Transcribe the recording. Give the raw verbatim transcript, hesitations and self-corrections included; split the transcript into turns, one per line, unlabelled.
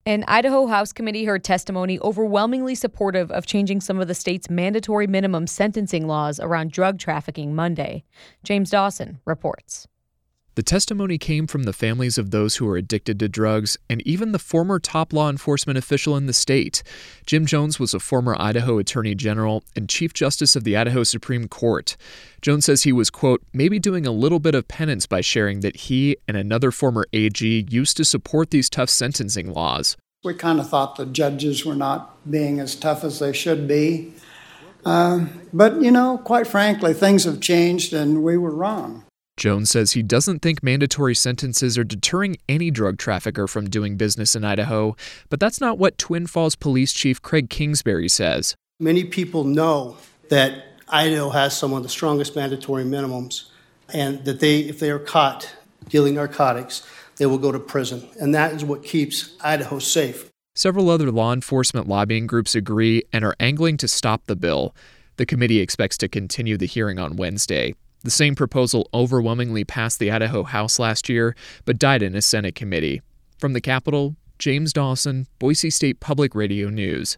An Idaho House committee heard testimony overwhelmingly supportive of changing some of the state's mandatory minimum sentencing laws around drug trafficking Monday. James Dawson reports.
The testimony came from the families of those who are addicted to drugs and even the former top law enforcement official in the state. Jim Jones was a former Idaho Attorney General and Chief Justice of the Idaho Supreme Court. Jones says he was, quote, maybe doing a little bit of penance by sharing that he and another former A G used to support these tough sentencing laws.
We kind of thought the judges were not being as tough as they should be. Uh, but, you know, quite frankly, things have changed and we were wrong.
Jones says he doesn't think mandatory sentences are deterring any drug trafficker from doing business in Idaho, but that's not what Twin Falls Police Chief Craig Kingsbury says.
Many people know that Idaho has some of the strongest mandatory minimums, and that they, if they are caught dealing narcotics, they will go to prison, and that is what keeps Idaho safe.
Several other law enforcement lobbying groups agree and are angling to stop the bill. The committee expects to continue the hearing on Wednesday. The same proposal overwhelmingly passed the Idaho House last year, but died in a Senate committee. From the Capitol, James Dawson, Boise State Public Radio News.